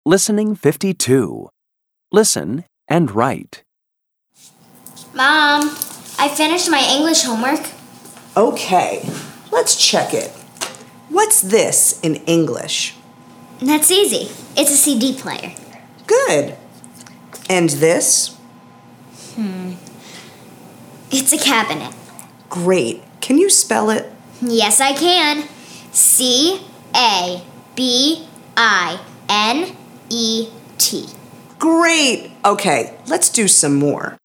Listening 52. Listen and write. Mom, I finished my English homework. Okay, let's check it. What's this in English? That's easy. It's a CD player. Good. And this? It's a cabinet. Great. Can you spell it? Yes, I can. CABINET. Great. Okay, let's do some more.